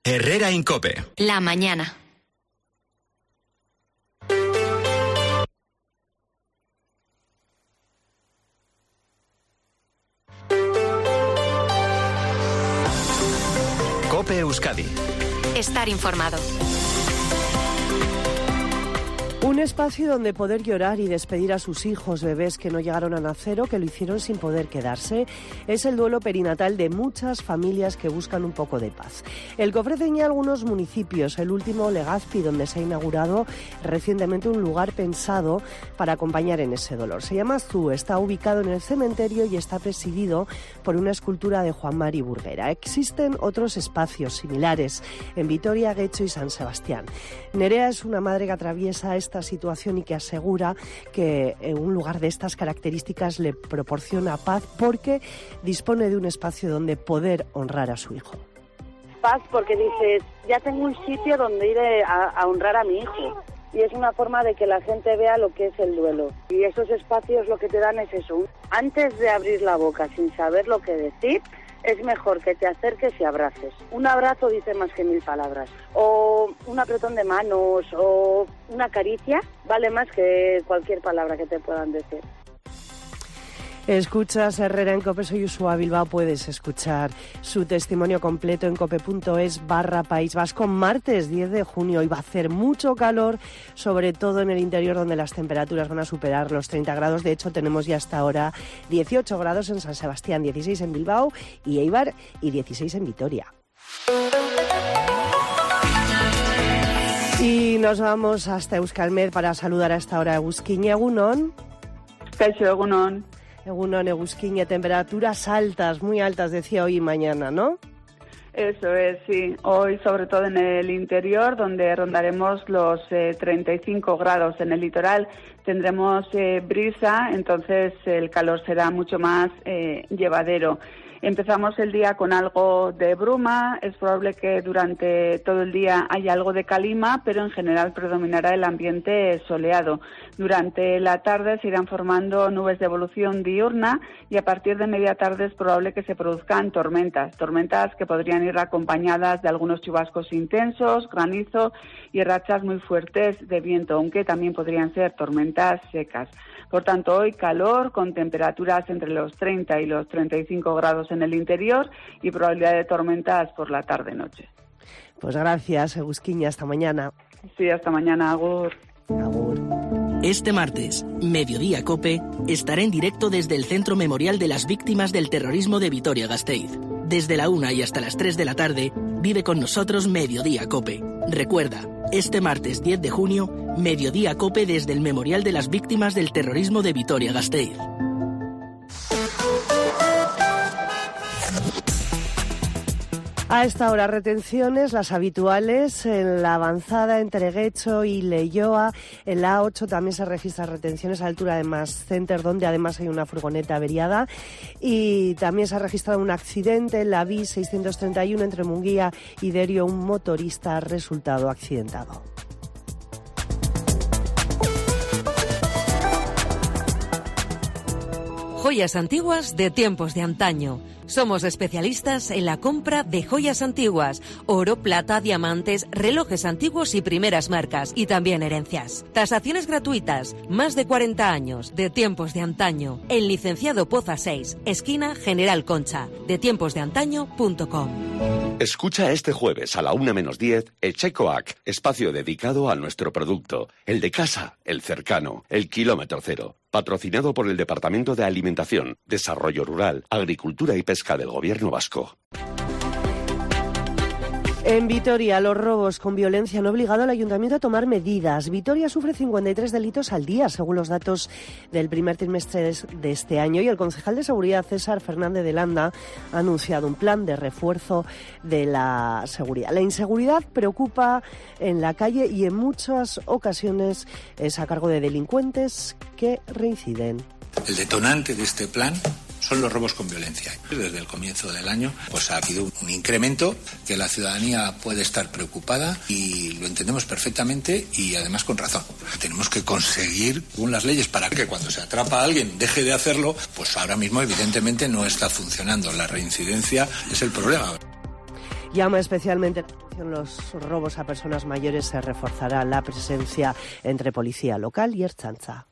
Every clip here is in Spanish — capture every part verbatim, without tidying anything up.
Herrera Incope. La mañana. Cope Euskadi. Estar informado. Un espacio donde poder llorar y despedir a sus hijos, bebés que no llegaron a nacer o que lo hicieron sin poder quedarse, es el duelo perinatal de muchas familias que buscan un poco de paz. El que ofrecen ya algunos municipios, el último Legazpi, donde se ha inaugurado recientemente un lugar pensado para acompañar en ese dolor. Se llama Zú, está ubicado en el cementerio y está presidido por una escultura de Juan Mari Burguera. Existen otros espacios similares en Vitoria, Getxo y San Sebastián. Nerea es una madre que atraviesa esta situación y que asegura que un lugar de estas características le proporciona paz porque dispone de un espacio donde poder honrar a su hijo. Paz porque dices, ya tengo un sitio donde ir a, a honrar a mi hijo. Y es una forma de que la gente vea lo que es el duelo. Y esos espacios lo que te dan es eso. Antes de abrir la boca sin saber lo que decir, es mejor que te acerques y abraces. Un abrazo dice más que mil palabras. O un apretón de manos o una caricia vale más que cualquier palabra que te puedan decir. Escuchas Herrera en Cope, soy Usua Bilbao. Puedes escuchar su testimonio completo en cope.es barra País Vasco. Martes diez de junio y va a hacer mucho calor, sobre todo en el interior donde las temperaturas van a superar los treinta grados. De hecho, tenemos ya hasta ahora dieciocho grados en San Sebastián, dieciséis en Bilbao y Eibar y dieciséis en Vitoria. Y nos vamos hasta Euskalmet para saludar a esta hora a Eguzkiñe. Egunon. Kaixo, egunon. Egunon, Eguzkiñe, temperaturas altas, muy altas, decía hoy y mañana, ¿no? Eso es, sí. Hoy, sobre todo en el interior, donde rondaremos los eh, treinta y cinco grados. En el litoral tendremos eh, brisa, entonces el calor será mucho más eh, llevadero. Empezamos el día con algo de bruma, es probable que durante todo el día haya algo de calima, pero en general predominará el ambiente soleado. Durante la tarde se irán formando nubes de evolución diurna y a partir de media tarde es probable que se produzcan tormentas, tormentas que podrían ir acompañadas de algunos chubascos intensos, granizo y rachas muy fuertes de viento, aunque también podrían ser tormentas secas. Por tanto, hoy calor con temperaturas entre los treinta y los treinta y cinco grados en el interior y probabilidad de tormentas por la tarde-noche. Pues gracias, Eguzkiñe, hasta mañana. Sí, hasta mañana, agur. Agur. Este martes, Mediodía Cope estará en directo desde el Centro Memorial de las Víctimas del Terrorismo de Vitoria-Gasteiz. Desde la una y hasta las tres de la tarde, vive con nosotros Mediodía Cope. Recuerda, este martes diez de junio, Mediodía Cope desde el Memorial de las Víctimas del Terrorismo de Vitoria-Gasteiz. A esta hora, retenciones, las habituales, en la avanzada entre Getxo y Leioa. En la A ocho también se registran retenciones a la altura de Mass Center, donde además hay una furgoneta averiada. Y también se ha registrado un accidente en la B I seiscientos treinta y uno entre Munguía y Derio. Un motorista ha resultado accidentado. Joyas antiguas de tiempos de antaño. Somos especialistas en la compra de joyas antiguas, oro, plata, diamantes, relojes antiguos y primeras marcas, y también herencias. Tasaciones gratuitas, más de cuarenta años, de tiempos de antaño. En Licenciado Poza seis, esquina General Concha, de tiempos de antaño punto com. Escucha este jueves a la una menos diez Etxekoak, espacio dedicado a nuestro producto, el de casa, el cercano, el kilómetro cero. Patrocinado por el Departamento de Alimentación, Desarrollo Rural, Agricultura y Pesca del Gobierno Vasco. En Vitoria, los robos con violencia han obligado al Ayuntamiento a tomar medidas. Vitoria sufre cincuenta y tres delitos al día, según los datos del primer trimestre de este año, y el concejal de Seguridad, César Fernández de Landa, ha anunciado un plan de refuerzo de la seguridad. La inseguridad preocupa en la calle y en muchas ocasiones es a cargo de delincuentes que reinciden. El detonante de este plan son los robos con violencia. Desde el comienzo del año pues ha habido un incremento que la ciudadanía puede estar preocupada y lo entendemos perfectamente y además con razón. Tenemos que conseguir según las leyes para que cuando se atrapa a alguien deje de hacerlo, pues ahora mismo evidentemente no está funcionando. La reincidencia es el problema. Llama especialmente la atención los robos a personas mayores. Se reforzará la presencia entre policía local y Ertzaintza.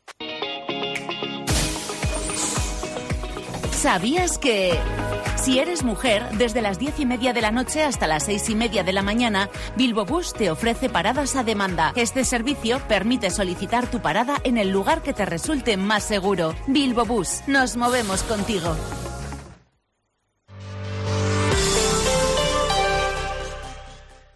¿Sabías que si eres mujer, desde las diez y media de la noche hasta las seis y media de la mañana, Bilbo Bus te ofrece paradas a demanda? Este servicio permite solicitar tu parada en el lugar que te resulte más seguro. Bilbo Bus, nos movemos contigo.